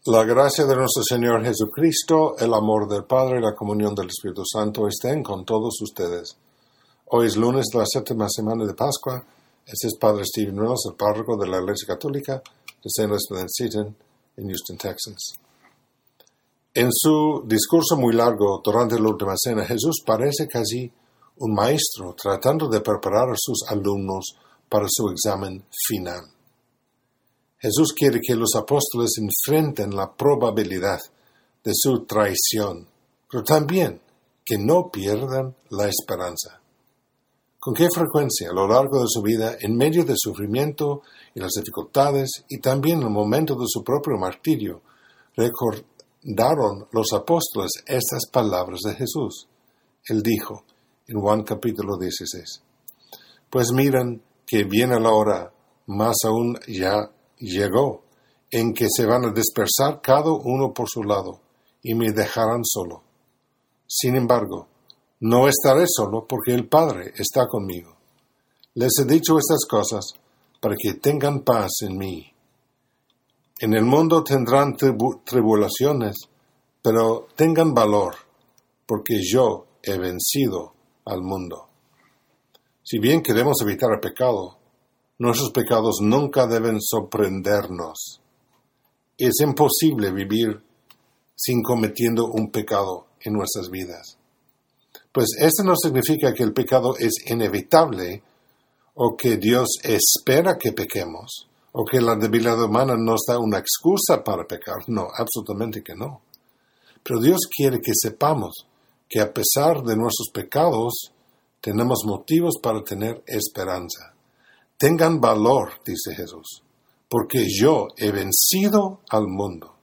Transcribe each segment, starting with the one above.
La gracia de nuestro Señor Jesucristo, el amor del Padre y la comunión del Espíritu Santo estén con todos ustedes. Hoy es lunes de la séptima semana de Pascua. Este es Padre Stephen Reynolds, el párroco de la Iglesia Católica de St. Elizabeth Seton en Houston, Texas. En su discurso muy largo durante la última cena, Jesús parece casi un maestro tratando de preparar a sus alumnos para su examen final. Jesús quiere que los apóstoles enfrenten la probabilidad de su traición, pero también que no pierdan la esperanza. ¿Con qué frecuencia a lo largo de su vida, en medio del sufrimiento y las dificultades, y también en el momento de su propio martirio, recordaron los apóstoles estas palabras de Jesús? Él dijo en Juan capítulo 16, «Pues miran que viene la hora, más aún ya llegó, en que se van a dispersar cada uno por su lado, y me dejarán solo. Sin embargo, no estaré solo porque el Padre está conmigo. Les he dicho estas cosas para que tengan paz en mí. En el mundo tendrán tribulaciones, pero tengan valor, porque yo he vencido al mundo». Si bien queremos evitar el pecado, nuestros pecados nunca deben sorprendernos. Es imposible vivir sin cometiendo un pecado en nuestras vidas. Pues esto no significa que el pecado es inevitable o que Dios espera que pequemos o que la debilidad humana nos da una excusa para pecar. No, absolutamente que no. Pero Dios quiere que sepamos que a pesar de nuestros pecados tenemos motivos para tener esperanza. Tengan valor, dice Jesús, porque yo he vencido al mundo.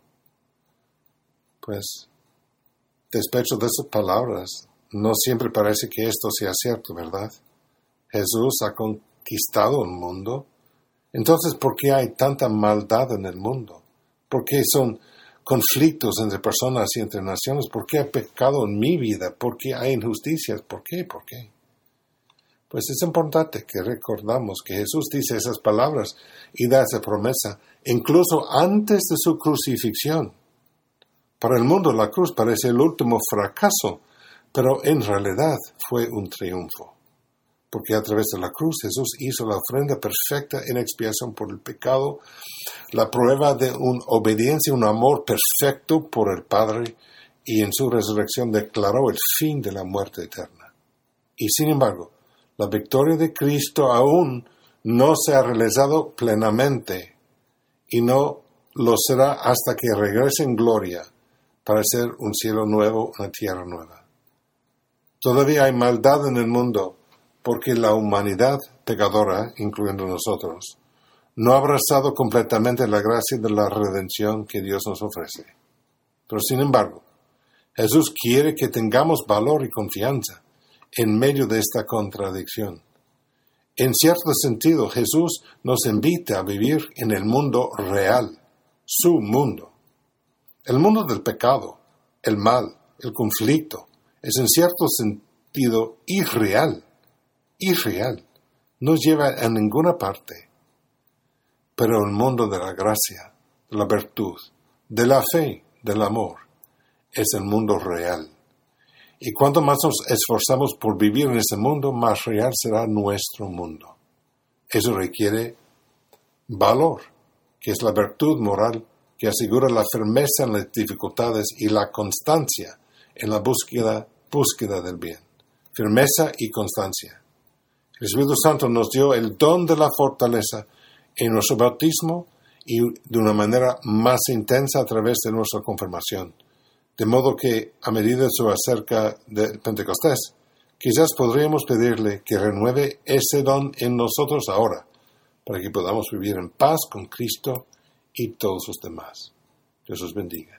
Pues, despecho de esas palabras, no siempre parece que esto sea cierto, ¿verdad? Jesús ha conquistado el mundo. Entonces, ¿por qué hay tanta maldad en el mundo? ¿Por qué son conflictos entre personas y entre naciones? ¿Por qué hay pecado en mi vida? ¿Por qué hay injusticias? ¿Por qué? ¿Por qué? Pues es importante que recordamos que Jesús dice esas palabras y da esa promesa incluso antes de su crucifixión. Para el mundo la cruz parece el último fracaso, pero en realidad fue un triunfo. Porque a través de la cruz Jesús hizo la ofrenda perfecta en expiación por el pecado, la prueba de una obediencia, un amor perfecto por el Padre, y en su resurrección declaró el fin de la muerte eterna. Y sin embargo, la victoria de Cristo aún no se ha realizado plenamente y no lo será hasta que regrese en gloria para hacer un cielo nuevo, una tierra nueva. Todavía hay maldad en el mundo porque la humanidad pecadora, incluyendo nosotros, no ha abrazado completamente la gracia de la redención que Dios nos ofrece. Pero sin embargo, Jesús quiere que tengamos valor y confianza en medio de esta contradicción. En cierto sentido, Jesús nos invita a vivir en el mundo real, su mundo. El mundo del pecado, el mal, el conflicto, es en cierto sentido irreal, no lleva a ninguna parte. Pero el mundo de la gracia, de la virtud, de la fe, del amor, es el mundo real. Y cuanto más nos esforzamos por vivir en ese mundo, más real será nuestro mundo. Eso requiere valor, que es la virtud moral que asegura la firmeza en las dificultades y la constancia en la búsqueda del bien. Firmeza y constancia. El Espíritu Santo nos dio el don de la fortaleza en nuestro bautismo y de una manera más intensa a través de nuestra confirmación. De modo que, a medida que se acerca de Pentecostés, quizás podríamos pedirle que renueve ese don en nosotros ahora, para que podamos vivir en paz con Cristo y todos los demás. Dios os bendiga.